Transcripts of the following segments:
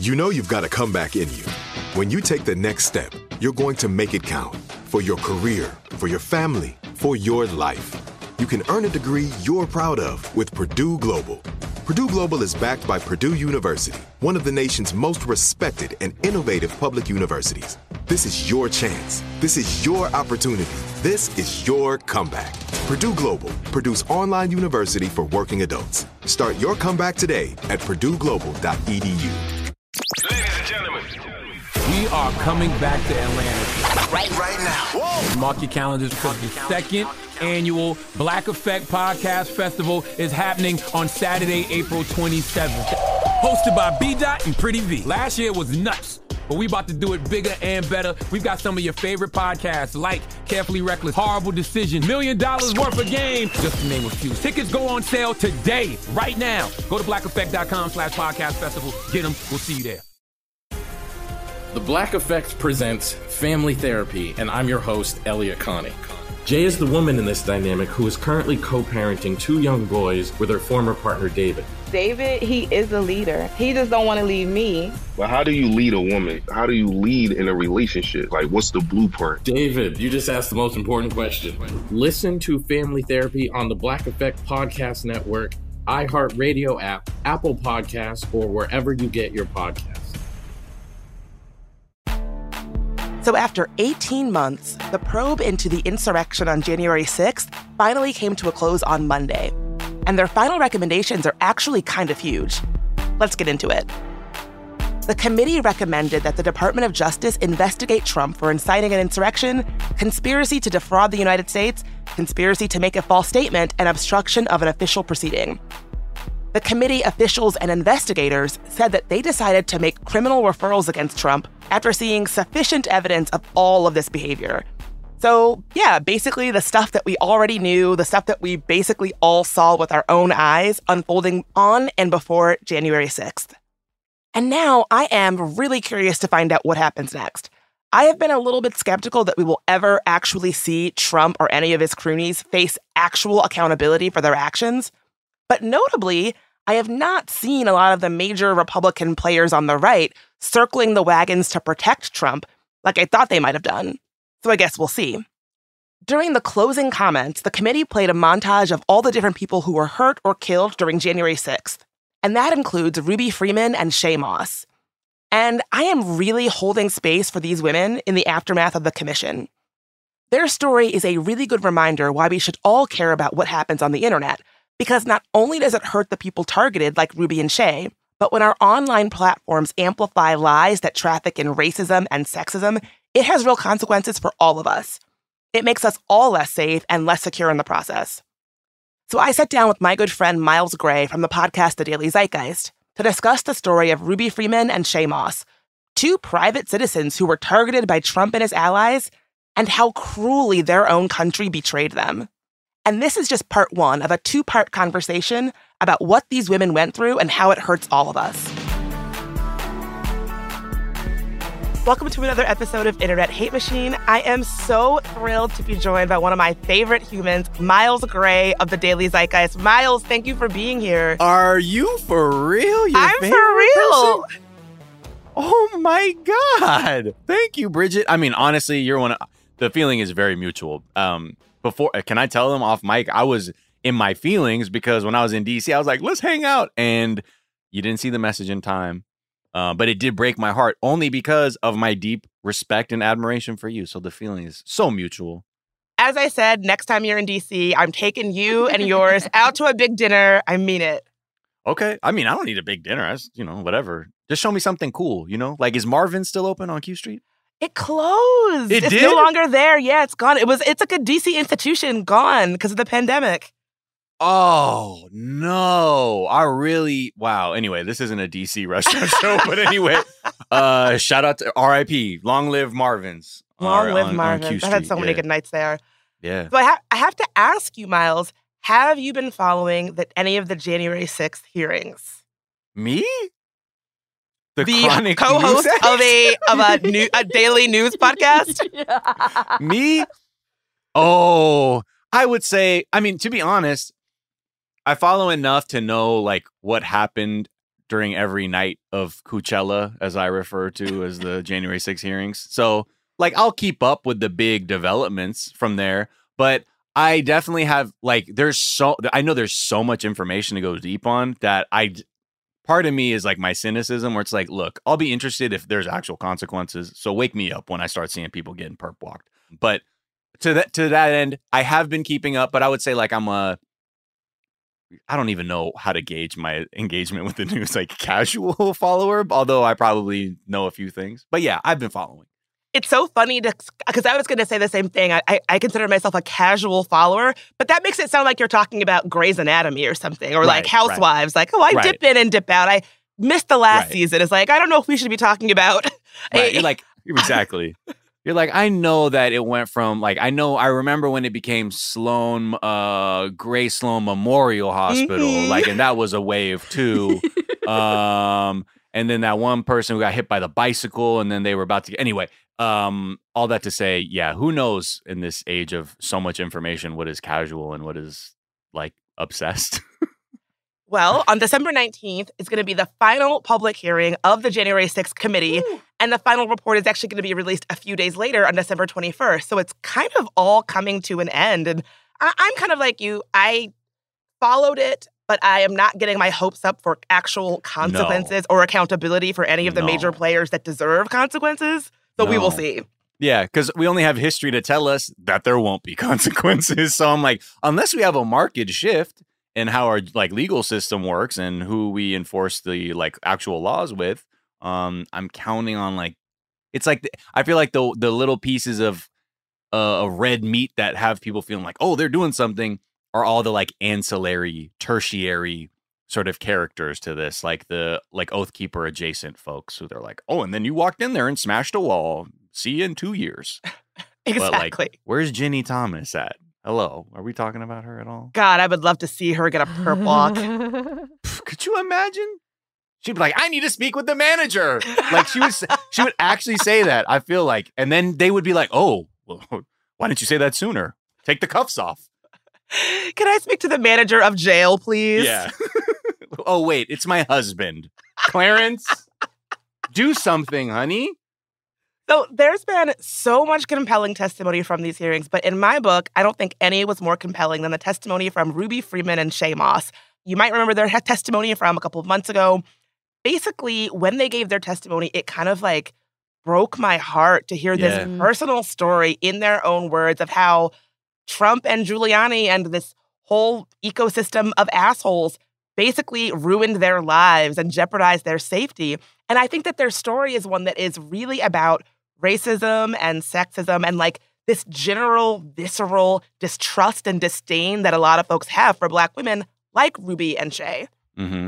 You know you've got a comeback in you. When you take the next step, you're going to make it count. For your career, for your family, for your life. You can earn a degree you're proud of with Purdue Global. Purdue Global is backed by Purdue University, one of the nation's most respected and innovative public universities. This is your chance. This is your opportunity. This is your comeback. Purdue Global, Purdue's online university for working adults. Start your comeback today at purdueglobal.edu. Ladies and gentlemen, we are coming back to Atlanta right now. Whoa. Mark your calendars because the second annual Black Effect Podcast Festival is happening on Saturday, April 27th. Hosted by B-Dot and Pretty V. Last year was nuts, but we about to do it bigger and better. We've got some of your favorite podcasts like Carefully Reckless, Horrible Decision, $1 Million Worth of Game, just to name a few. Tickets go on sale today, right now. Go to blackeffect.com/podcast festival. Get them. We'll see you there. The Black Effect presents Family Therapy, and I'm your host, Elliot Connie. Jay is the woman in this dynamic who is currently co-parenting 2 young boys with her former partner, David. David, he is a leader. He just don't want to leave me. But how do you lead a woman? How do you lead in a relationship? Like, what's the blueprint? David, you just asked the most important question. Listen to Family Therapy on the Black Effect Podcast Network, iHeartRadio app, Apple Podcasts, or wherever you get your podcasts. So after 18 months, the probe into the insurrection on January 6th finally came to a close on Monday. And their final recommendations are actually kind of huge. Let's get into it. The committee recommended that the Department of Justice investigate Trump for inciting an insurrection, conspiracy to defraud the United States, conspiracy to make a false statement, and obstruction of an official proceeding. The committee officials and investigators said that they decided to make criminal referrals against Trump after seeing sufficient evidence of all of this behavior. So, yeah, basically the stuff that we already knew, the stuff that we basically all saw with our own eyes unfolding on and before January 6th. And now I am really curious to find out what happens next. I have been a little bit skeptical that we will ever actually see Trump or any of his cronies face actual accountability for their actions. But notably, I have not seen a lot of the major Republican players on the right circling the wagons to protect Trump like I thought they might have done. So I guess we'll see. During the closing comments, the committee played a montage of all the different people who were hurt or killed during January 6th. And that includes Ruby Freeman and Shaye Moss. And I am really holding space for these women in the aftermath of the commission. Their story is a really good reminder why we should all care about what happens on the internet. Because not only does it hurt the people targeted like Ruby and Shaye, but when our online platforms amplify lies that traffic in racism and sexism, it has real consequences for all of us. It makes us all less safe and less secure in the process. So I sat down with my good friend Miles Gray from the podcast The Daily Zeitgeist to discuss the story of Ruby Freeman and Shaye Moss, 2 private citizens who were targeted by Trump and his allies, and how cruelly their own country betrayed them. And this is just part 1 of a 2-part conversation about what these women went through and how it hurts all of us. Welcome to another episode of Internet Hate Machine. I am so thrilled to be joined by one of my favorite humans, Miles Gray of The Daily Zeitgeist. Miles, thank you for being here. Are you for real? I'm for real. Person? Oh my God. Thank you, Bridget. I mean, honestly, you're one of, the feeling is very mutual. Before, can I tell them off mic? I was in my feelings because when I was in DC, I was like, let's hang out. And you didn't see the message in time. But it did break my heart only because of my deep respect and admiration for you. So the feeling is so mutual. As I said, next time you're in DC, I'm taking you and yours out to a big dinner. I mean it. Okay. I mean, I don't need a big dinner. Whatever. Just show me something cool, Like, is Marvin still open on Q Street? It closed. It's no longer there. Yeah, it's gone. It's like a DC institution gone because of the pandemic. Oh, no. Wow. Anyway, this isn't a DC restaurant show, but anyway, shout out to RIP. Long live Marvin's. Long live Marvin's. I've had so many good nights there. Yeah. So I have to ask you, Miles, have you been following any of the January 6th hearings? Me? The co-host of a daily news podcast? Me? Oh, I would say, to be honest, I follow enough to know, what happened during every night of Coachella, as I refer to as the January 6th hearings. So, like, I'll keep up with the big developments from there, but I definitely have, like, I know there's so much information to go deep on that part of me is like my cynicism where it's like, look, I'll be interested if there's actual consequences. So wake me up when I start seeing people getting perp walked. But to that end, I have been keeping up, but I would say like I don't even know how to gauge my engagement with the news, like casual follower, although I probably know a few things. But yeah, I've been following. It's so funny because I was going to say the same thing. I consider myself a casual follower, but that makes it sound like you're talking about Grey's Anatomy or something, or like Housewives. Like, I dip in and dip out. I missed the last season. It's like, I don't know if we should be talking about. You're like, exactly. You're like, I know that it went from like, I remember when it became Gray Sloan Memorial Hospital, like, and that was a wave too. And then that one person who got hit by the bicycle, and then they were about to anyway. All that to say, yeah, who knows in this age of so much information what is casual and what is like obsessed? Well, on December 19th is going to be the final public hearing of the January 6th committee, and the final report is actually going to be released a few days later on December 21st. So it's kind of all coming to an end, and I'm kind of like you. I followed it, but I am not getting my hopes up for actual consequences or accountability for any of the major players that deserve consequences. So we will see. Yeah, because we only have history to tell us that there won't be consequences. So I'm like, unless we have a marked shift in how our like legal system works and who we enforce the like actual laws with, I'm counting on like, it's like I feel like the little pieces of red meat that have people feeling like, oh, they're doing something, are all the like ancillary, tertiary sort of characters to this, like the Oathkeeper adjacent folks who they're like, oh, and then you walked in there and smashed a wall. See you in 2 years. Exactly. But like, where's Ginny Thomas at? Hello, are we talking about her at all? God, I would love to see her get a perp walk. Could you imagine? She'd be like, I need to speak with the manager. Like she would actually say that. I feel like, and then they would be like, oh, well, why didn't you say that sooner? Take the cuffs off. Can I speak to the manager of jail, please? Yeah. Oh, wait, it's my husband. Clarence, do something, honey. So there's been so much compelling testimony from these hearings, but in my book, I don't think any was more compelling than the testimony from Ruby Freeman and Shaye Moss. You might remember their testimony from a couple of months ago. Basically, when they gave their testimony, it kind of like broke my heart to hear this personal story in their own words of how Trump and Giuliani and this whole ecosystem of assholes basically ruined their lives and jeopardized their safety. And I think that their story is one that is really about racism and sexism and like this general visceral distrust and disdain that a lot of folks have for Black women like Ruby and Shaye. Mm-hmm.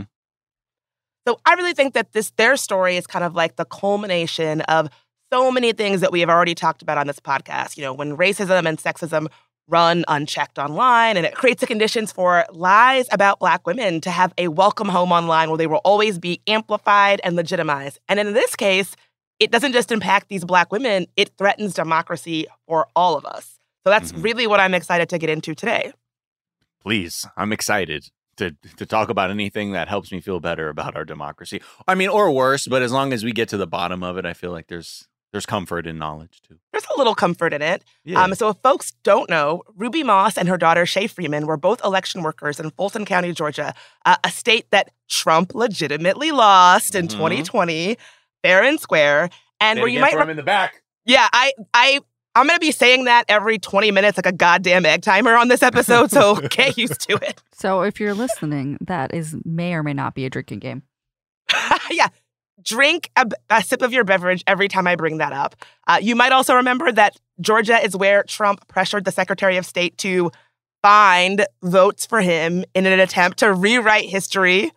So I really think that their story is kind of like the culmination of so many things that we have already talked about on this podcast. You know, when racism and sexism run unchecked online, and it creates the conditions for lies about Black women to have a welcome home online where they will always be amplified and legitimized. And in this case, it doesn't just impact these Black women, it threatens democracy for all of us. So that's really what I'm excited to get into today. Please, I'm excited to talk about anything that helps me feel better about our democracy. I mean, or worse, but as long as we get to the bottom of it, I feel like there's comfort in knowledge, too. There's a little comfort in it. Yeah. So if folks don't know, Ruby Moss and her daughter, Shaye Freeman, were both election workers in Fulton County, Georgia, a state that Trump legitimately lost in 2020, fair and square. And where you might... I'm in the back. Yeah, I'm going to be saying that every 20 minutes like a goddamn egg timer on this episode, so get used to it. So if you're listening, that may or may not be a drinking game. Yeah. Drink a sip of your beverage every time I bring that up. You might also remember that Georgia is where Trump pressured the Secretary of State to find votes for him in an attempt to rewrite history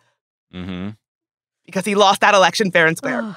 because he lost that election fair and square.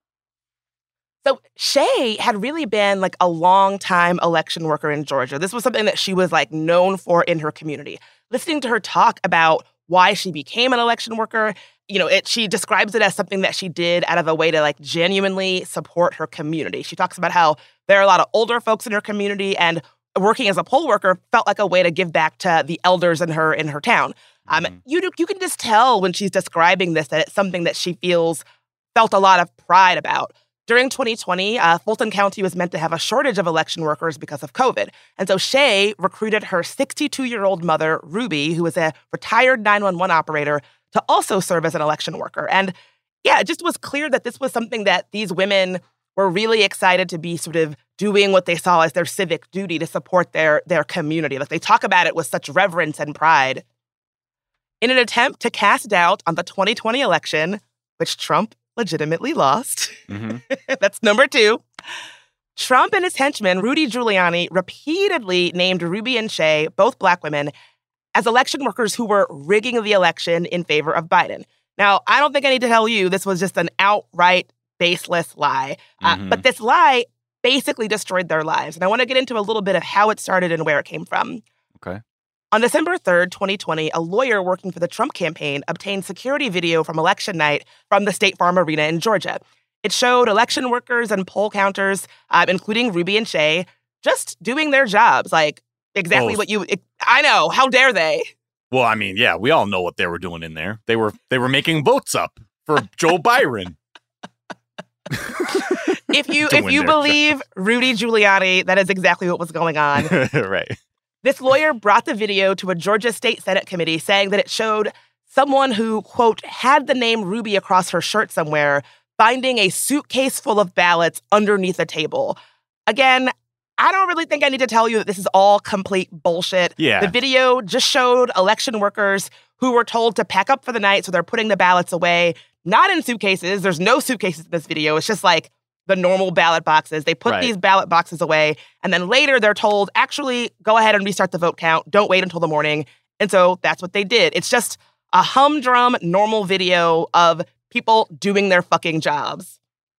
So Shaye had really been like a long-time election worker in Georgia. This was something that she was like known for in her community. Listening to her talk about why she became an election worker, you know, she describes it as something that she did out of a way to like genuinely support her community. She talks about how there are a lot of older folks in her community and working as a poll worker felt like a way to give back to the elders in her town. You can just tell when she's describing this that it's something that she felt a lot of pride about. During 2020, Fulton County was meant to have a shortage of election workers because of COVID. And so Shay recruited her 62-year-old mother, Ruby, who was a retired 911 operator, to also serve as an election worker. And yeah, it just was clear that this was something that these women were really excited to be sort of doing what they saw as their civic duty to support their community. Like, they talk about it with such reverence and pride. In an attempt to cast doubt on the 2020 election, which Trump legitimately lost, that's number 2, Trump and his henchman, Rudy Giuliani, repeatedly named Ruby and Shay, both Black women, as election workers who were rigging the election in favor of Biden. Now, I don't think I need to tell you this was just an outright baseless lie. But this lie basically destroyed their lives. And I want to get into a little bit of how it started and where it came from. Okay. On December 3rd, 2020, a lawyer working for the Trump campaign obtained security video from election night from the State Farm Arena in Georgia. It showed election workers and poll counters, including Ruby and Shay, just doing their jobs. Like, exactly I know. How dare they? Well, I mean, yeah, we all know what they were doing in there. They were making votes up for Joe Byron. If you believe Rudy Giuliani, that is exactly what was going on. Right. This lawyer brought the video to a Georgia State Senate committee saying that it showed someone who, quote, had the name Ruby across her shirt somewhere, finding a suitcase full of ballots underneath a table. Again, I don't really think I need to tell you that this is all complete bullshit. Yeah. The video just showed election workers who were told to pack up for the night, so they're putting the ballots away, not in suitcases. There's no suitcases in this video. It's just like the normal ballot boxes. They put these ballot boxes away, and then later they're told, actually, go ahead and restart the vote count. Don't wait until the morning. And so that's what they did. It's just a humdrum, normal video of people doing their fucking jobs.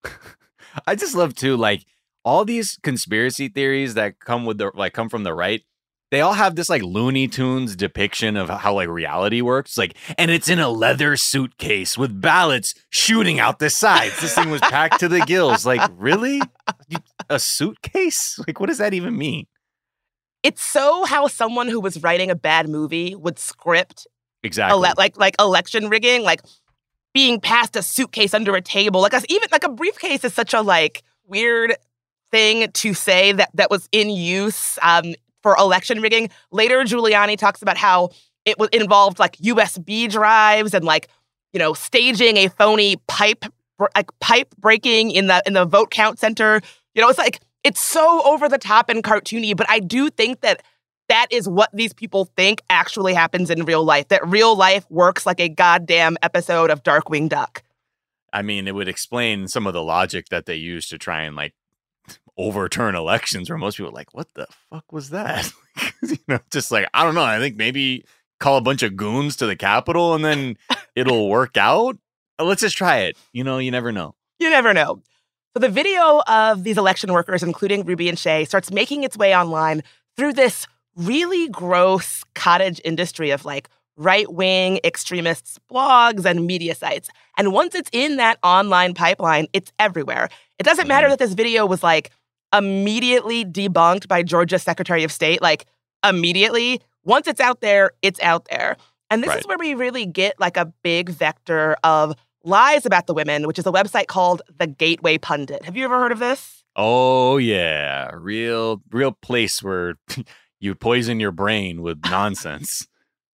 I just love, too, like, all these conspiracy theories that come from the right, they all have this like Looney Tunes depiction of how like reality works. Like, and it's in a leather suitcase with ballots shooting out the sides. This thing was packed to the gills. Like, really? A suitcase? Like, what does that even mean? It's so how someone who was writing a bad movie would script exactly like election rigging, like being passed a suitcase under a table. Like, even like a briefcase is such a like weird thing to say that was in use for election rigging. Later, Giuliani talks about how it involved like USB drives and like, you know, staging a phony pipe breaking in the vote count center. You know, it's like, it's so over the top and cartoony, but I do think that is what these people think actually happens in real life, that real life works like a goddamn episode of Darkwing Duck. I mean, it would explain some of the logic that they use to try and like overturn elections, where most people are like, what the fuck was that? You know, just like, I don't know. I think maybe call a bunch of goons to the Capitol and then it'll work out. Let's just try it. You know, you never know. You never know. So the video of these election workers, including Ruby and Shay, starts making its way online through this really gross cottage industry of like right-wing extremists' blogs and media sites. And once it's in that online pipeline, it's everywhere. It doesn't matter that this video was like immediately debunked by Georgia's Secretary of State, like immediately. Once it's out there, it's out there. And this is where we really get like a big vector of lies about the women, which is a website called The Gateway Pundit. Have you ever heard of this? Oh, yeah. Real place where you poison your brain with nonsense.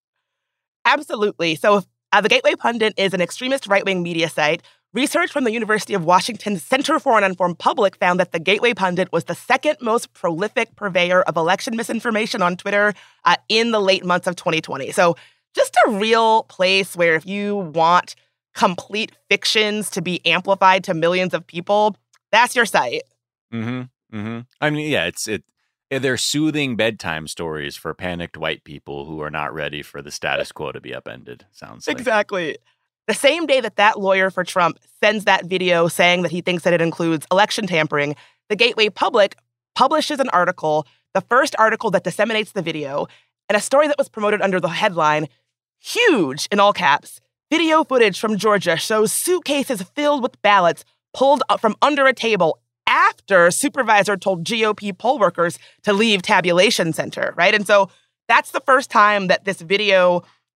Absolutely. So The Gateway Pundit is an extremist right-wing media site. Research from the University of Washington's Center for an Uninformed Public found that The Gateway Pundit was the second most prolific purveyor of election misinformation on Twitter in the late months of 2020. So just a real place where if you want complete fictions to be amplified to millions of people, that's your site. I mean, yeah, they're soothing bedtime stories for panicked white people who are not ready for the status quo to be upended, sounds like. Exactly. The same day that lawyer for Trump sends that video saying that he thinks that it includes election tampering, the Gateway Public publishes an article, the first article that disseminates the video, and a story that was promoted under the headline, huge in all caps, video footage from Georgia shows suitcases filled with ballots pulled up from under a table after supervisor told GOP poll workers to leave tabulation center, right? And so that's the first time that this video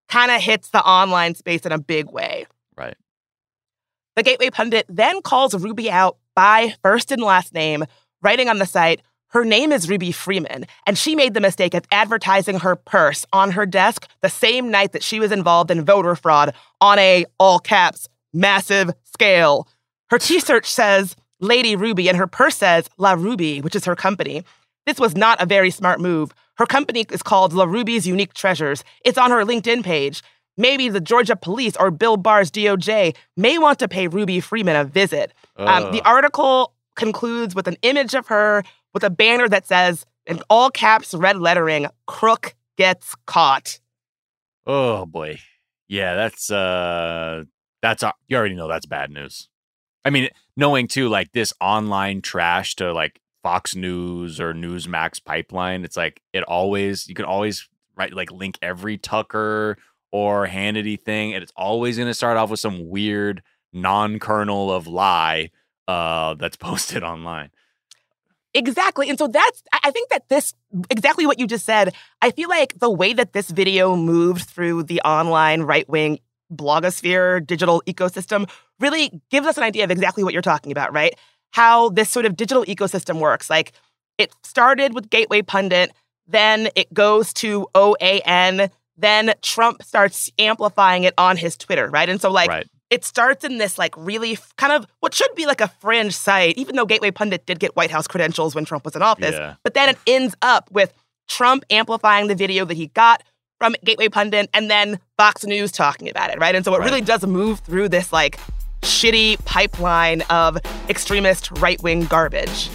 kind of hits the online space in a big way. Right. The Gateway Pundit then calls Ruby out by first and last name, writing on the site, her name is Ruby Freeman, and she made the mistake of advertising her purse on her desk the same night that she was involved in voter fraud on a, all caps, massive scale. Her T-search says Lady Ruby, and her purse says La Ruby, which is her company. This was not a very smart move. Her company is called La Ruby's Unique Treasures. It's on her LinkedIn page. Maybe the Georgia police or Bill Barr's DOJ may want to pay Ruby Freeman a visit. The article concludes with an image of her with a banner that says, in all caps, red lettering, "Crook gets caught." Oh, boy. Yeah, that's you already know that's bad news. I mean, knowing, too, like, this online trash to, like, Fox News or Newsmax pipeline, it's like, you can always, right, like, link every Tucker or Hannity thing, and it's always going to start off with some weird non-kernel of lie that's posted online. Exactly. And so I think that this, exactly what you just said, I feel like the way that this video moved through the online right-wing blogosphere, digital ecosystem, really gives us an idea of exactly what you're talking about, right? How this sort of digital ecosystem works. Like, it started with Gateway Pundit, then it goes to OAN, then Trump starts amplifying it on his Twitter, right? And so, like, right. It starts in this, like, really kind of what should be like a fringe site, even though Gateway Pundit did get White House credentials when Trump was in office. Yeah. But then it ends up with Trump amplifying the video that he got from Gateway Pundit and then Fox News talking about it, right? And so it really does move through this, like, shitty pipeline of extremist right-wing garbage.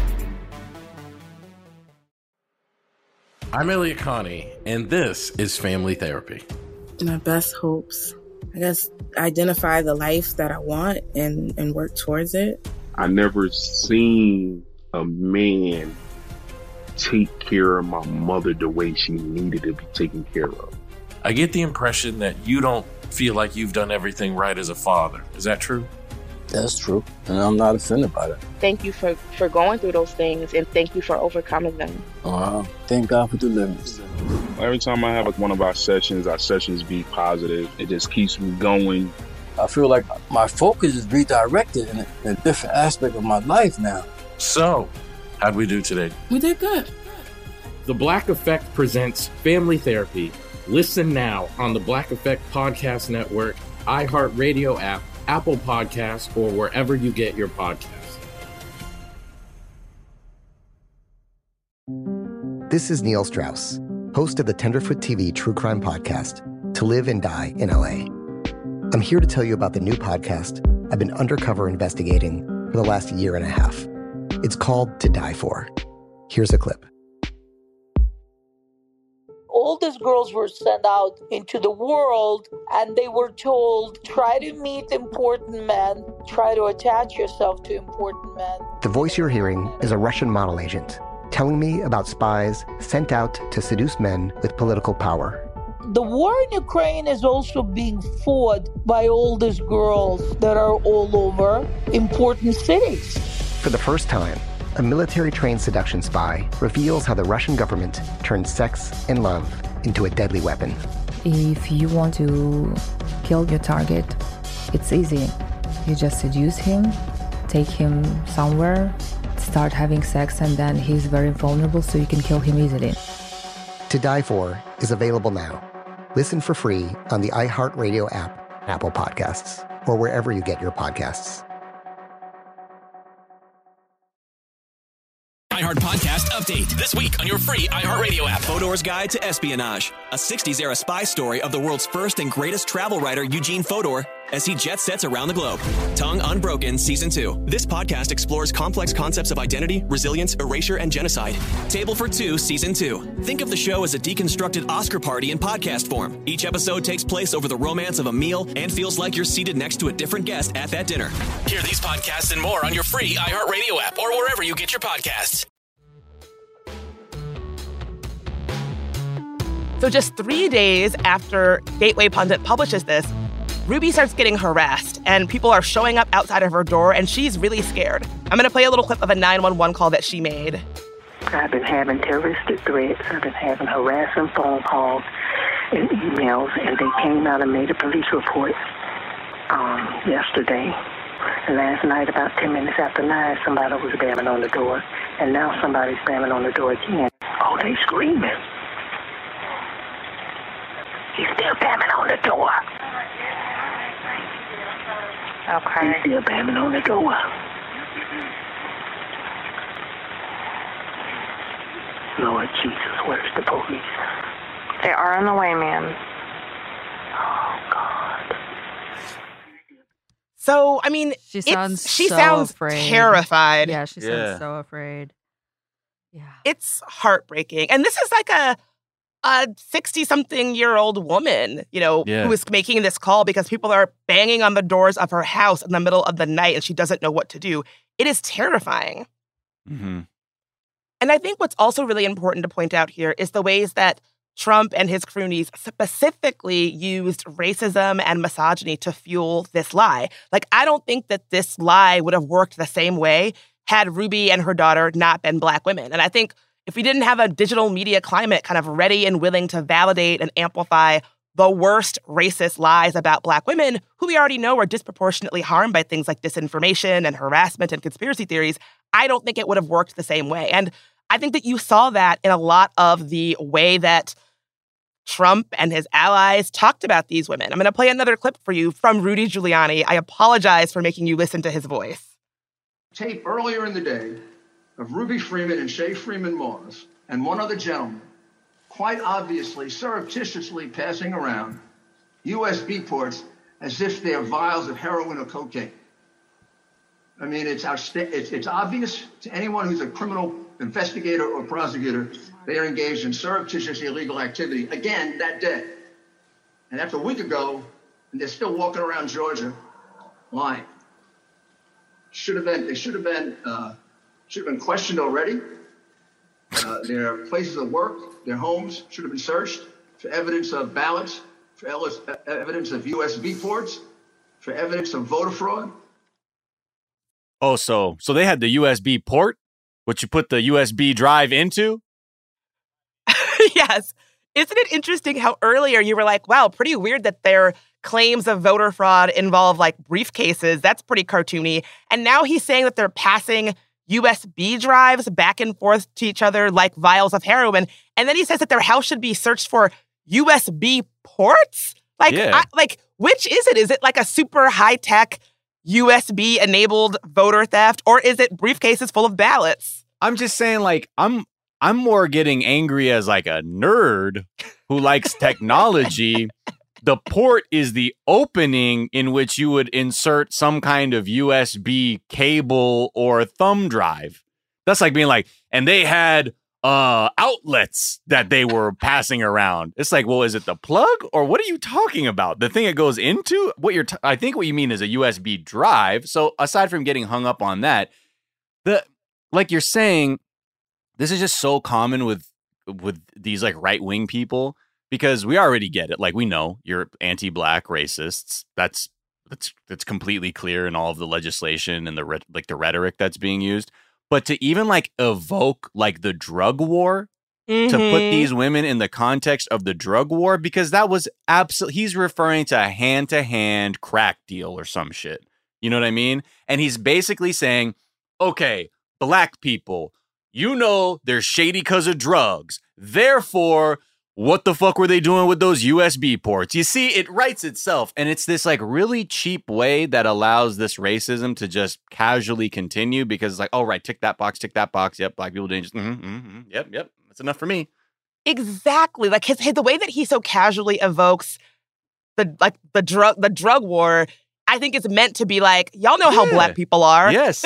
I'm Elliot Connie, and this is Family Therapy. My best hopes, I guess, identify the life that I want and work towards it. I never seen a man take care of my mother the way she needed to be taken care of. I get the impression that you don't feel like you've done everything right as a father. Is that true? That's true, and I'm not offended by that. Thank you for going through those things, and thank you for overcoming them. Wow. Thank God for deliverance. Every time I have one of our sessions be positive. It just keeps me going. I feel like my focus is redirected in a different aspect of my life now. So, how'd we do today? We did good. The Black Effect presents Family Therapy. Listen now on the Black Effect Podcast Network, iHeartRadio app, Apple Podcasts, or wherever you get your podcasts. This is Neil Strauss, host of the Tenderfoot TV True Crime Podcast, To Live and Die in LA. I'm here to tell you about the new podcast I've been undercover investigating for the last year and a half. It's called To Die For. Here's a clip. All these girls were sent out into the world and they were told, try to meet important men, try to attach yourself to important men. The voice you're hearing is a Russian model agent telling me about spies sent out to seduce men with political power. The war in Ukraine is also being fought by all these girls that are all over important cities. For the first time, a military-trained seduction spy reveals how the Russian government turned sex and love into a deadly weapon. If you want to kill your target, it's easy. You just seduce him, take him somewhere, start having sex, and then he's very vulnerable, so you can kill him easily. To Die For is available now. Listen for free on the iHeartRadio app, Apple Podcasts, or wherever you get your podcasts. iHeart Podcast Update. This week on your free iHeartRadio app. Fodor's Guide to Espionage. A 60s-era spy story of the world's first and greatest travel writer, Eugene Fodor, as he jet sets around the globe. Tongue Unbroken Season 2. This podcast explores complex concepts of identity, resilience, erasure, and genocide. Table for Two Season 2. Think of the show as a deconstructed Oscar party in podcast form. Each episode takes place over the romance of a meal and feels like you're seated next to a different guest at that dinner. Hear these podcasts and more on your free iHeartRadio app or wherever you get your podcasts. So just 3 days after Gateway Pundit publishes this, Ruby starts getting harassed, and people are showing up outside of her door, and she's really scared. I'm going to play a little clip of a 911 call that she made. I've been having terroristic threats. I've been having harassing phone calls. and emails, and they came out and made a police report yesterday. And last night, about 10 minutes after 9, somebody was banging on the door, and now somebody's banging on the door again. Oh, they screaming. He's still banging on the door. Okay. He's still banging on the door. Lord Jesus, where's the police? They are on the way, ma'am. Oh, God. So, I mean, she sounds afraid. Terrified. Yeah, she sounds so afraid. Yeah. It's heartbreaking. And this is like a 60-something-year-old woman, who is making this call because people are banging on the doors of her house in the middle of the night and she doesn't know what to do. It is terrifying. Mm-hmm. And I think what's also really important to point out here is the ways that Trump and his cronies specifically used racism and misogyny to fuel this lie. Like, I don't think that this lie would have worked the same way had Ruby and her daughter not been Black women. And I think if we didn't have a digital media climate kind of ready and willing to validate and amplify the worst racist lies about Black women, who we already know are disproportionately harmed by things like disinformation and harassment and conspiracy theories, I don't think it would have worked the same way. And I think that you saw that in a lot of the way that Trump and his allies talked about these women. I'm going to play another clip for you from Rudy Giuliani. I apologize for making you listen to his voice. Tape earlier in the day of Ruby Freeman and Shay Freeman Moss and one other gentleman quite obviously surreptitiously passing around USB ports as if they're vials of heroin or cocaine. I mean, it's obvious to anyone who's a criminal investigator or prosecutor, they are engaged in surreptitious illegal activity again that day. And that's a week ago, and they're still walking around Georgia lying. They should have been questioned already. Their places of work, their homes should have been searched for evidence of ballots, for evidence of USB ports, for evidence of voter fraud. Oh, so they had the USB port, which you put the USB drive into? Yes. Isn't it interesting how earlier you were like, wow, pretty weird that their claims of voter fraud involve like briefcases. That's pretty cartoony. And now he's saying that they're passing USB drives back and forth to each other like vials of heroin. And then he says that their house should be searched for USB ports? Like, yeah. Which is it? Is it like a super high-tech USB-enabled voter theft, or is it briefcases full of ballots? I'm just saying, like, I'm more getting angry as like a nerd who likes technology. The port is the opening in which you would insert some kind of USB cable or thumb drive. That's like being like, and they had outlets that they were passing around. It's like, well, is it the plug or what are you talking about? The thing it goes into? I think what you mean is a USB drive. So aside from getting hung up on that, like you're saying, this is just so common with these like right-wing people because we already get it. Like, we know you're anti-Black racists. That's completely clear in all of the legislation and the rhetoric that's being used. But to even like evoke like the drug war, to put these women in the context of the drug war, because that was he's referring to a hand-to-hand crack deal or some shit. You know what I mean? And he's basically saying, okay, Black people, they're shady because of drugs. Therefore, what the fuck were they doing with those USB ports? You see, it writes itself. And it's this like really cheap way that allows this racism to just casually continue because it's like, oh, right, tick that box. Yep, Black people didn't just, yep, that's enough for me. Exactly. Like the way that he so casually evokes the drug war, I think it's meant to be like, y'all know how Black people are. Yes.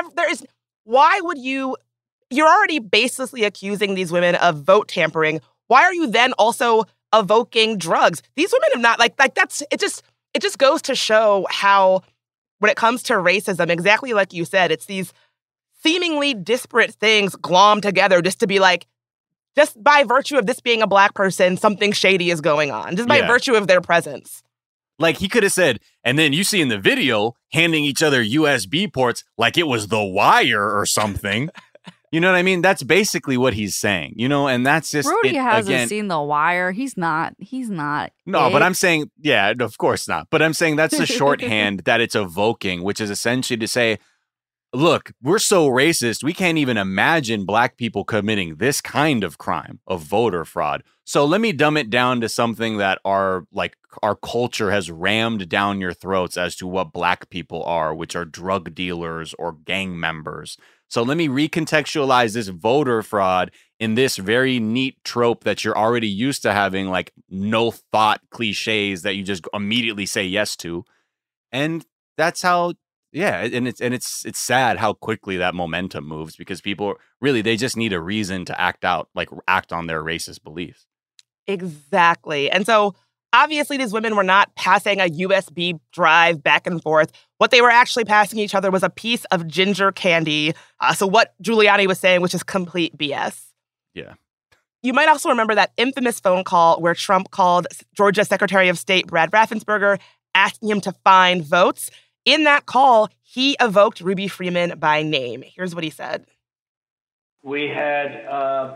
Why would you're already baselessly accusing these women of vote tampering. Why are you then also evoking drugs? These women have not it just goes to show how when it comes to racism, exactly like you said, it's these seemingly disparate things glommed together just to be like, just by virtue of this being a Black person, something shady is going on. Just by virtue of their presence. Like he could have said, and then you see in the video handing each other USB ports like it was The Wire or something. You know what I mean? That's basically what he's saying, and that's just Rudy hasn't again, seen The Wire. He's not. No, but I'm saying, yeah, of course not. But I'm saying that's the shorthand that it's evoking, which is essentially to say, look, we're so racist, we can't even imagine black people committing this kind of crime of voter fraud. So let me dumb it down to something that our culture has rammed down your throats as to what black people are, which are drug dealers or gang members. So let me recontextualize this voter fraud in this very neat trope that you're already used to having, like no thought cliches that you just immediately say yes to. And that's how, yeah. And it's sad how quickly that momentum moves, because people really, they just need a reason to act on their racist beliefs. Exactly. And so obviously these women were not passing a USB drive back and forth. What they were actually passing each other was a piece of ginger candy. So what Giuliani was saying, which is complete BS. Yeah. You might also remember that infamous phone call where Trump called Georgia Secretary of State Brad Raffensperger, asking him to find votes. In that call, he evoked Ruby Freeman by name. Here's what he said. We had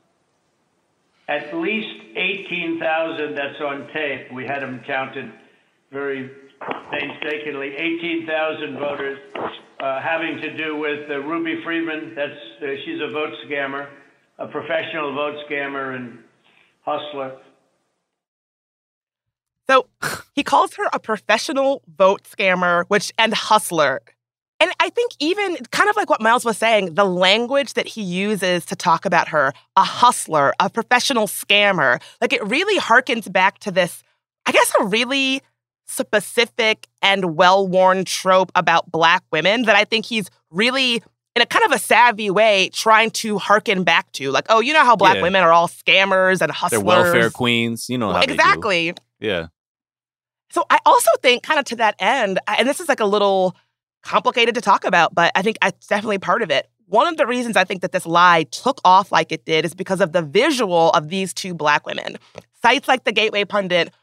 at least 18,000, that's on tape. We had them counted very painstakingly. 18,000 voters having to do with Ruby Freeman. She's a vote scammer, a professional vote scammer and hustler. So he calls her a professional vote scammer, and hustler. And I think even kind of like what Miles was saying, the language that he uses to talk about her, a hustler, a professional scammer, like it really harkens back to this, I guess, a really specific and well-worn trope about Black women that I think he's really, in a kind of a savvy way, trying to harken back to. Like, oh, you know how Black women are all scammers and hustlers. They're welfare queens. You know how exactly. They do. Yeah. So I also think kind of to that end, and this is like a little complicated to talk about, but I think it's definitely part of it. One of the reasons I think that this lie took off like it did is because of the visual of these two Black women. Sites like the Gateway Pundit,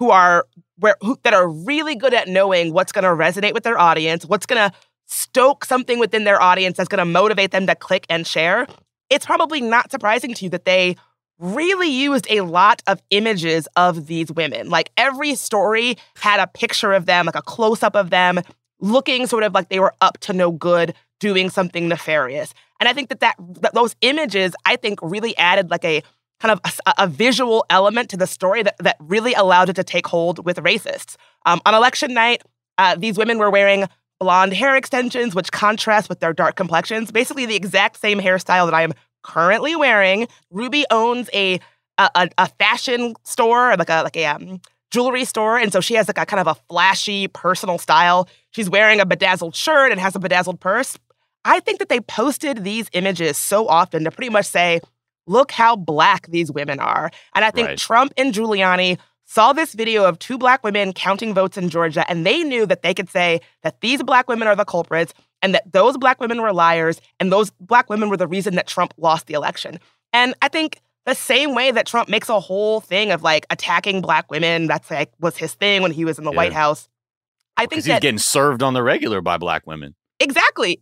that are really good at knowing what's going to resonate with their audience, what's going to stoke something within their audience that's going to motivate them to click and share. It's probably not surprising to you that they really used a lot of images of these women. Like every story had a picture of them, like a close-up of them, looking sort of like they were up to no good, doing something nefarious. And I think that those images, I think, really added like a kind of a visual element to the story that really allowed it to take hold with racists. On election night, these women were wearing blonde hair extensions, which contrast with their dark complexions, basically the exact same hairstyle that I am currently wearing. Ruby owns a fashion store, like a jewelry store, and so she has like a kind of a flashy personal style. She's wearing a bedazzled shirt and has a bedazzled purse. I think that they posted these images so often to pretty much say, look how Black these women are. And I think Trump and Giuliani saw this video of two Black women counting votes in Georgia, and they knew that they could say that these Black women are the culprits and that those Black women were liars and those Black women were the reason that Trump lost the election. And I think the same way that Trump makes a whole thing of like attacking Black women, that's like was his thing when he was in the White House. I think he's getting served on the regular by Black women. Exactly.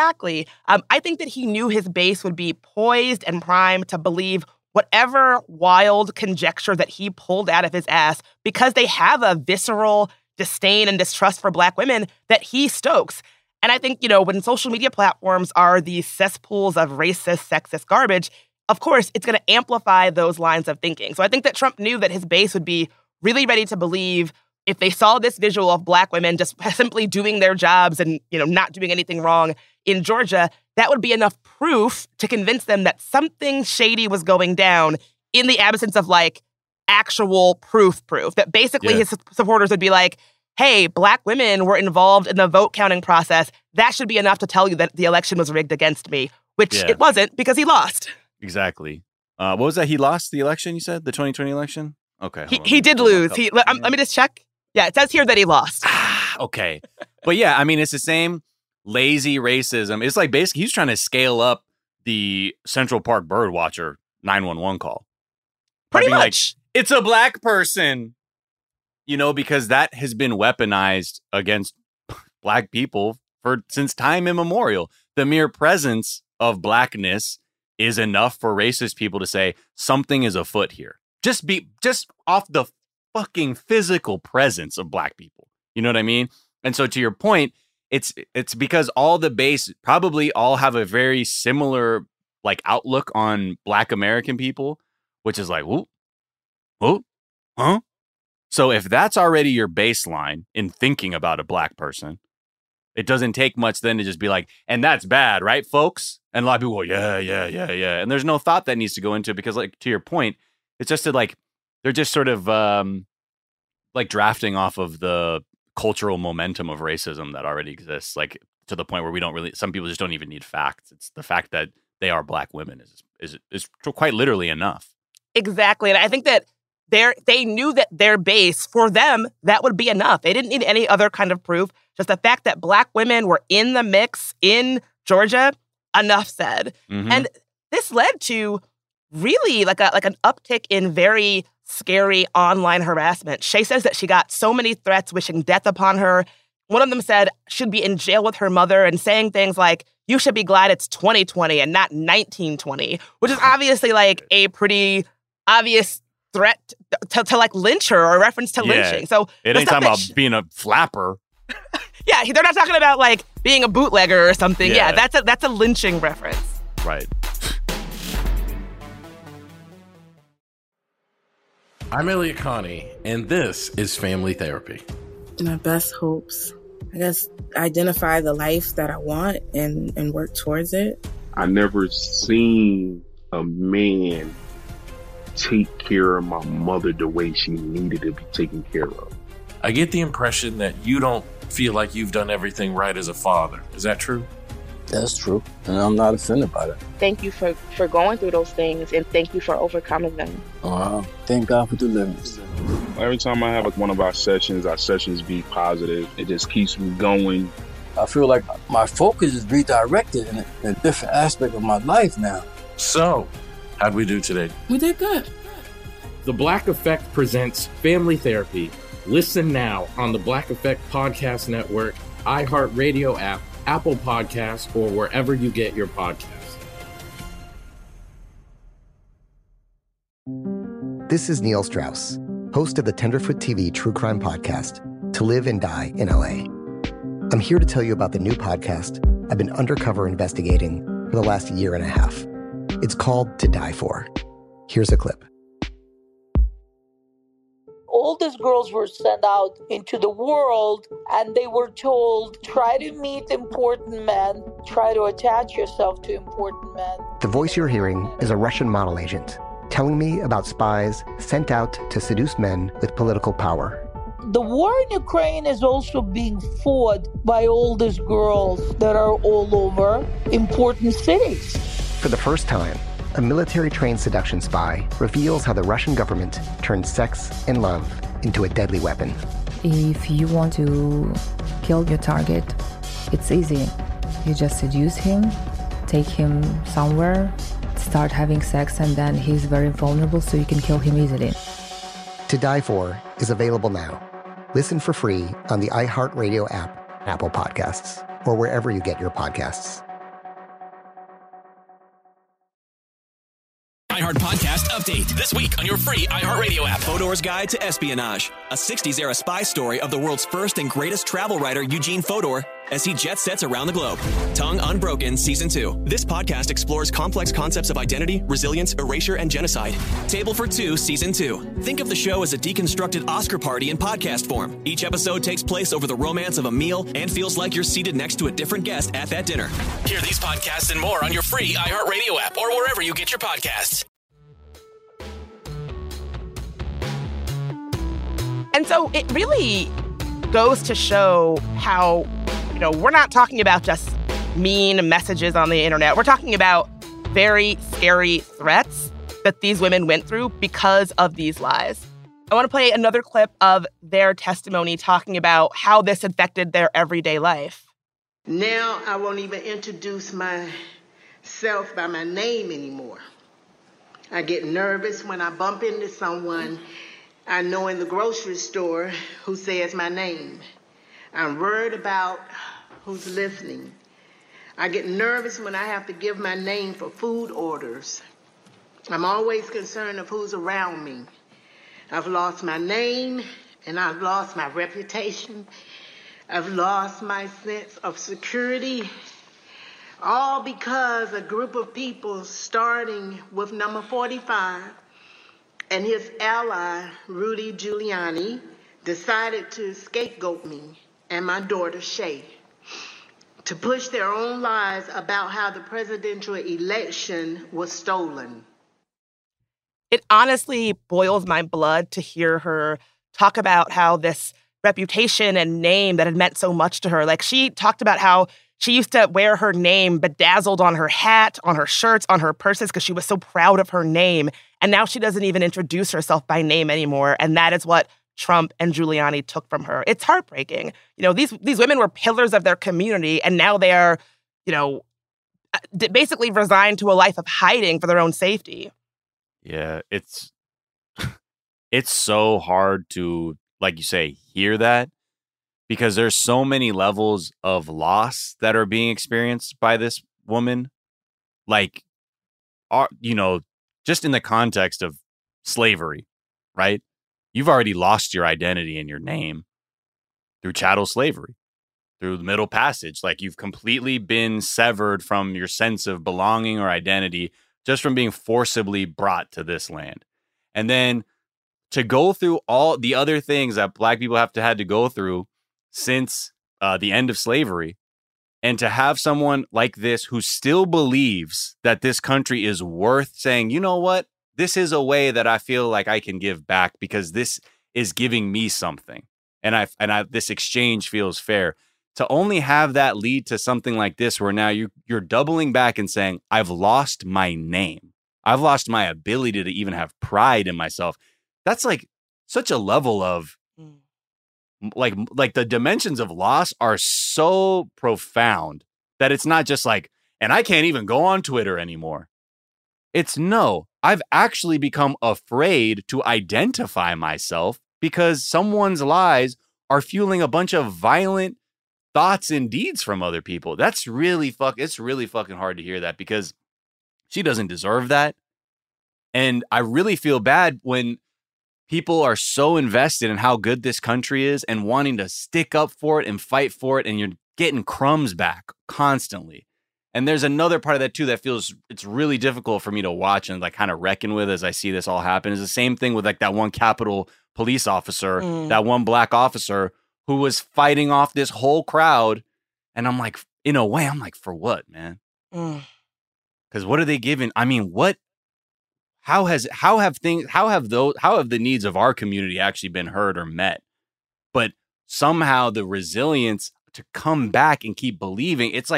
I think that he knew his base would be poised and primed to believe whatever wild conjecture that he pulled out of his ass because they have a visceral disdain and distrust for Black women that he stokes. And I think, when social media platforms are these cesspools of racist, sexist garbage, of course, it's going to amplify those lines of thinking. So I think that Trump knew that his base would be really ready to believe if they saw this visual of Black women just simply doing their jobs and, not doing anything wrong in Georgia, that would be enough proof to convince them that something shady was going down in the absence of, like, actual proof. That basically his supporters would be like, hey, Black women were involved in the vote counting process. That should be enough to tell you that the election was rigged against me, which it wasn't because he lost. Exactly. What was that? He lost the election, you said? The 2020 election? Okay. He did lose. Let me just check. Yeah, it says here that he lost. Okay. But yeah, I mean, it's the same lazy racism. It's like basically he's trying to scale up the Central Park Birdwatcher 911 call. Pretty much. Like, it's a Black person, because that has been weaponized against Black people since time immemorial. The mere presence of blackness is enough for racist people to say something is afoot here. Just off the fucking physical presence of black people. You know what I mean? And so to your point, it's because all the base probably all have a very similar like outlook on black American people, which is like, huh? So if that's already your baseline in thinking about a black person, it doesn't take much then to just be like, and that's bad, right, folks? And a lot of people go, yeah. And there's no thought that needs to go into it because, like, to your point, it's just that, like, they're just sort of like drafting off of the cultural momentum of racism that already exists, like to the point where we don't really, some people just don't even need facts. It's the fact that they are black women is quite literally enough. Exactly. And I think that they knew that their base, for them, that would be enough. They didn't need any other kind of proof. Just the fact that black women were in the mix in Georgia, enough said. Mm-hmm. And this led to really like an uptick in very scary online harassment. Shay says that she got so many threats wishing death upon her. One of them said she'd be in jail with her mother and saying things like, you should be glad it's 2020 and not 1920, which is obviously like a pretty obvious threat to like lynch her or reference to lynching. So it ain't talking about being a flapper. Yeah, they're not talking about like being a bootlegger or something. Yeah, that's a lynching reference. Right. I'm Elliot Connie, and this is Family Therapy. My best hopes, I guess, identify the life that I want and work towards it. I never seen a man take care of my mother the way she needed to be taken care of. I get the impression that you don't feel like you've done everything right as a father. Is that true? That's true, and I'm not offended by that. Thank you for going through those things, and thank you for overcoming them. Wow. Thank God for deliverance. Every time I have like one of our sessions be positive. It just keeps me going. I feel like my focus is redirected in a different aspect of my life now. So, how'd we do today? We did good. The Black Effect presents Family Therapy. Listen now on the Black Effect Podcast Network, iHeartRadio app, Apple Podcasts, or wherever you get your podcasts. This is Neil Strauss, host of the Tenderfoot TV true crime podcast, To Live and Die in LA. I'm here to tell you about the new podcast I've been undercover investigating for the last year and a half. It's called To Die For. Here's a clip. All these girls were sent out into the world and they were told, try to meet important men, try to attach yourself to important men. The voice you're hearing is a Russian model agent telling me about spies sent out to seduce men with political power. The war in Ukraine is also being fought by all these girls that are all over important cities. For the first time, a military-trained seduction spy reveals how the Russian government turned sex and love into a deadly weapon. If you want to kill your target, it's easy. You just seduce him, take him somewhere, start having sex, and then he's very vulnerable, so you can kill him easily. To Die For is available now. Listen for free on the iHeartRadio app, Apple Podcasts, or wherever you get your podcasts. iHeart Podcast Update. This week on your free iHeartRadio app. Fodor's Guide to Espionage. A 60s era spy story of the world's first and greatest travel writer, Eugene Fodor, as he jet sets around the globe. Tongue Unbroken Season 2. This podcast explores complex concepts of identity, resilience, erasure, and genocide. Table for Two Season 2. Think of the show as a deconstructed Oscar party in podcast form. Each episode takes place over the romance of a meal and feels like you're seated next to a different guest at that dinner. Hear these podcasts and more on your free iHeartRadio app or wherever you get your podcasts. And so it really goes to show how, we're not talking about just mean messages on the internet. We're talking about very scary threats that these women went through because of these lies. I want to play another clip of their testimony talking about how this affected their everyday life. Now I won't even introduce myself by my name anymore. I get nervous when I bump into someone I know in the grocery store who says my name. I'm worried about who's listening. I get nervous when I have to give my name for food orders. I'm always concerned of who's around me. I've lost my name, and I've lost my reputation. I've lost my sense of security, all because a group of people, starting with number 45 and his ally, Rudy Giuliani, decided to scapegoat me and my daughter, Shay, to push their own lies about how the presidential election was stolen. It honestly boils my blood to hear her talk about how this reputation and name that had meant so much to her. Like, she talked about how she used to wear her name bedazzled on her hat, on her shirts, on her purses, because she was so proud of her name. And now she doesn't even introduce herself by name anymore. And that is what Trump and Giuliani took from her. It's heartbreaking. You know, these women were pillars of their community, and now they are, you know, basically resigned to a life of hiding for their own safety. Yeah, it's so hard to, like you say, hear that, because there's so many levels of loss that are being experienced by this woman. Like, you know, just in the context of slavery, right? You've already lost your identity and your name through chattel slavery, through the Middle Passage. Like, you've completely been severed from your sense of belonging or identity just from being forcibly brought to this land. And then to go through all the other things that Black people had to go through since the end of slavery, and to have someone like this who still believes that this country is worth saying, you know what, this is a way that I feel like I can give back because this is giving me something, and I this exchange feels fair. To only have that lead to something like this, where now you're doubling back and saying, I've lost my name, I've lost my ability to even have pride in myself. That's like such a level of like the dimensions of loss are so profound that it's not just like, and I can't even go on Twitter anymore. It's no, I've actually become afraid to identify myself because someone's lies are fueling a bunch of violent thoughts and deeds from other people. That's really it's really fucking hard to hear that, because she doesn't deserve that. And I really feel bad when people are so invested in how good this country is and wanting to stick up for it and fight for it, and you're getting crumbs back constantly. And there's another part of that too that feels it's really difficult for me to watch and like kind of reckon with as I see this all happen. Is the same thing with like that one Capitol police officer, that one Black officer who was fighting off this whole crowd. And I'm like, in a way, I'm like, for what, man? Because what are they giving? I mean, what? How have the needs of our community actually been heard or met? But somehow the resilience to come back and keep believing, it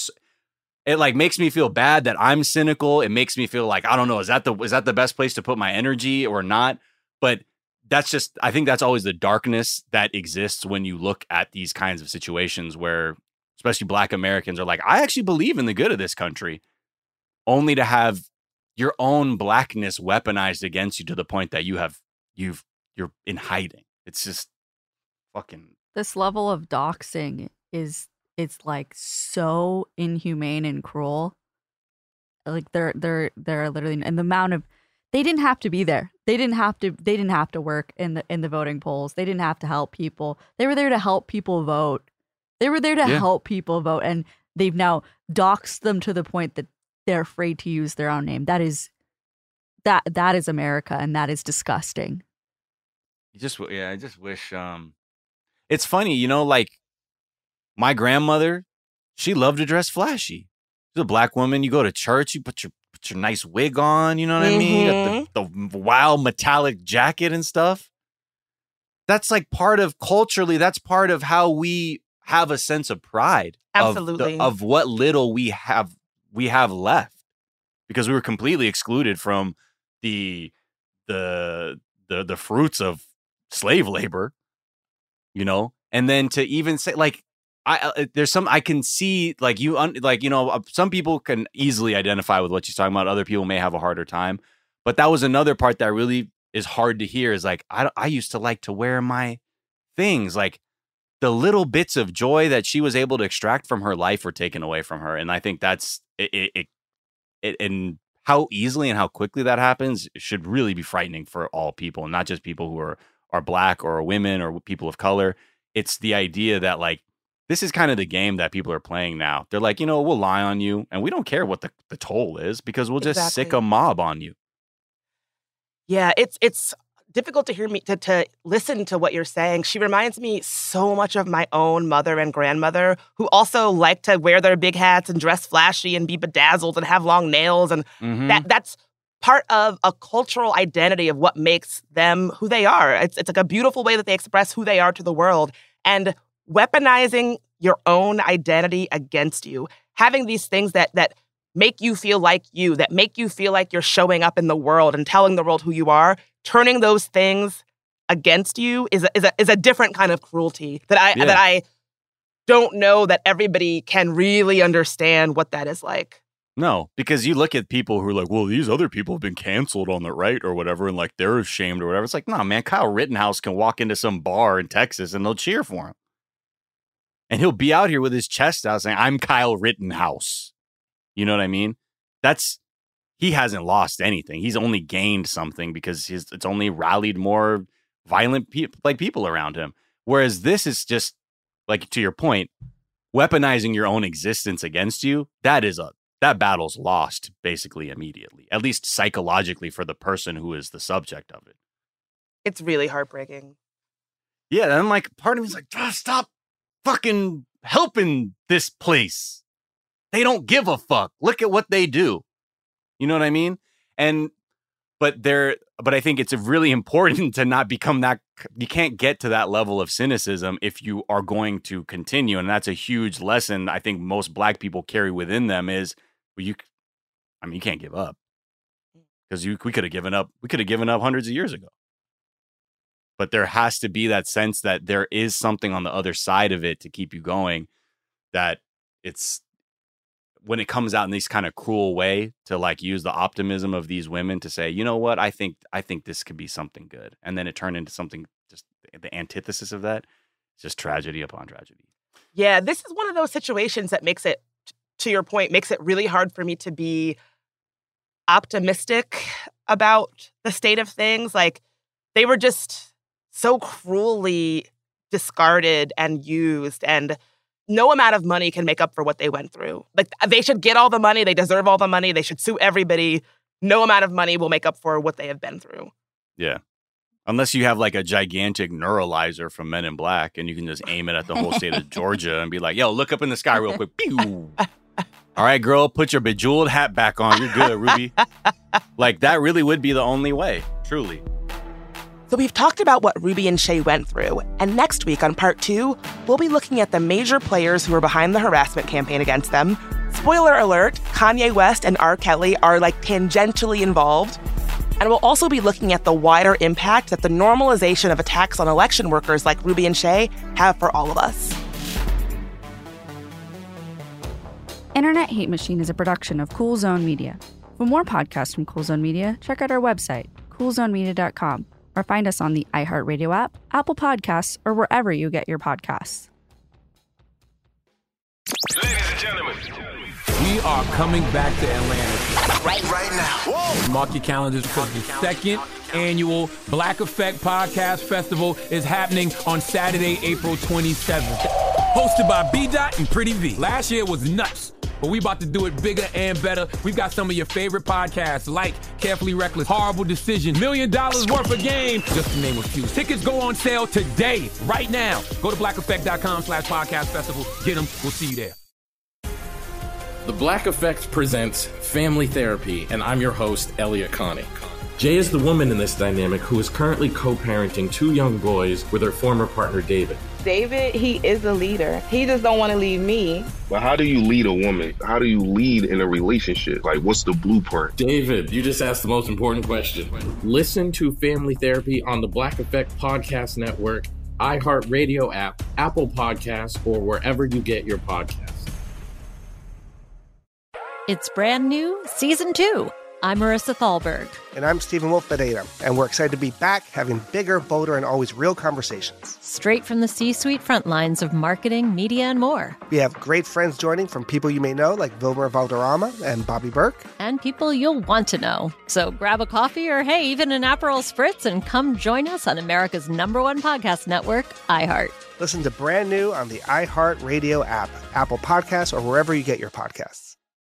makes me feel bad that I'm cynical. It makes me feel like, I don't know, is that the best place to put my energy or not? But I think that's always the darkness that exists when you look at these kinds of situations where especially Black Americans are like, I actually believe in the good of this country, only to have your own Blackness weaponized against you to the point that you're in hiding. It's just fucking. This level of doxing it's like so inhumane and cruel. Like they're literally, and the amount of, they didn't have to be there. They didn't have to work in the voting polls. They didn't have to help people. They were there to help people vote. Help people vote, and they've now doxed them to the point that they're afraid to use their own name. That is America, and that is disgusting. I just wish. It's funny, you know, like my grandmother, she loved to dress flashy. She's a Black woman. You go to church, you put your nice wig on. You know what I mean? You got the wild metallic jacket and stuff. That's like part of culturally. That's part of how we have a sense of pride. Absolutely. Of what little we have left, because we were completely excluded from the fruits of slave labor, you know. And then to even say, like, I can see, like, some people can easily identify with what she's talking about. Other people may have a harder time, but that was another part that really is hard to hear. Is like, I used to like to wear my things, like the little bits of joy that she was able to extract from her life were taken away from her. And I think that's it and how easily and how quickly that happens should really be frightening for all people, and not just people who are black or women or people of color. It's the idea that, like, this is kind of the game that people are playing now. They're like, we'll lie on you and we don't care what the toll is, because we'll just sick a mob on you. Yeah, it's difficult to hear me to listen to what you're saying. She reminds me so much of my own mother and grandmother, who also like to wear their big hats and dress flashy and be bedazzled and have long nails. And that's part of a cultural identity of what makes them who they are. It's like a beautiful way that they express who they are to the world. And weaponizing your own identity against you, having these things that make you feel like you, that make you feel like you're showing up in the world and telling the world who you are, turning those things against you is a different kind of cruelty that I don't know that everybody can really understand what that is like. No, because you look at people who are like, well, these other people have been canceled on the right or whatever, and like they're ashamed or whatever. It's like, no, man, Kyle Rittenhouse can walk into some bar in Texas and they'll cheer for him. And he'll be out here with his chest out saying, I'm Kyle Rittenhouse. You know what I mean? He hasn't lost anything. He's only gained something because it's only rallied more violent people around him. Whereas this is just, like, to your point, weaponizing your own existence against you. That battle's lost basically immediately, at least psychologically for the person who is the subject of it. It's really heartbreaking. Yeah, and I'm like, part of me is like, stop fucking helping this place. They don't give a fuck. Look at what they do. You know what I mean? But I think it's really important to not become that. You can't get to that level of cynicism if you are going to continue. And that's a huge lesson I think most black people carry within them is, you can't give up, because we could have given up. We could have given up hundreds of years ago. But there has to be that sense that there is something on the other side of it to keep you going, that it's, when it comes out in this kind of cruel way, to like use the optimism of these women to say, you know what, I think this could be something good. And then it turned into something, just the antithesis of that. It's just tragedy upon tragedy. Yeah, this is one of those situations that makes it, to your point, makes it really hard for me to be optimistic about the state of things. Like, they were just so cruelly discarded and used, and no amount of money can make up for what they went through. Like, they should get all the money. They deserve all the money. They should sue everybody. No amount of money will make up for what they have been through. Yeah. Unless you have like a gigantic neuralizer from Men in Black and you can just aim it at the whole state of Georgia and be like, yo, look up in the sky real quick. Pew! All right, girl, put your bejeweled hat back on. You're good, Ruby. Like, that really would be the only way, truly. So we've talked about what Ruby and Shay went through, and next week on Part 2, we'll be looking at the major players who are behind the harassment campaign against them. Spoiler alert, Kanye West and R. Kelly are like tangentially involved. And we'll also be looking at the wider impact that the normalization of attacks on election workers like Ruby and Shay have for all of us. Internet Hate Machine is a production of Cool Zone Media. For more podcasts from Cool Zone Media, check out our website, coolzonemedia.com. or find us on the iHeartRadio app, Apple Podcasts, or wherever you get your podcasts. Ladies and gentlemen, we are coming back to Atlanta right now. Whoa. Mark your calendars, because the second annual Black Effect Podcast Festival is happening on Saturday, April 27th. Hosted by B-Dot and Pretty V. Last year was nuts, but we about to do it bigger and better. We've got some of your favorite podcasts like Carefully Reckless, Horrible Decision, $1 Million Worth of Game, just to name a few. Tickets go on sale today, right now. Go to blackeffect.com/podcast festival. Get them. We'll see you there. The Black Effect presents Family Therapy, and I'm your host, Elliot Connie. Jay is the woman in this dynamic who is currently co-parenting 2 young boys with her former partner, David. David, he is a leader. He just don't want to leave me. But how do you lead a woman? How do you lead in a relationship? Like, what's the blueprint? David, you just asked the most important question. Listen to Family Therapy on the Black Effect Podcast Network, iHeartRadio app, Apple Podcasts, or wherever you get your podcasts. It's brand new, Season 2. I'm Marissa Thalberg. And I'm Stephen Wolf Bedeta, and we're excited to be back having bigger, bolder, and always real conversations. Straight from the C-suite front lines of marketing, media, and more. We have great friends joining from people you may know, like Wilmer Valderrama and Bobby Burke. And people you'll want to know. So grab a coffee or, hey, even an Aperol Spritz and come join us on America's #1 podcast network, iHeart. Listen to Brand New on the iHeart Radio app, Apple Podcasts, or wherever you get your podcasts.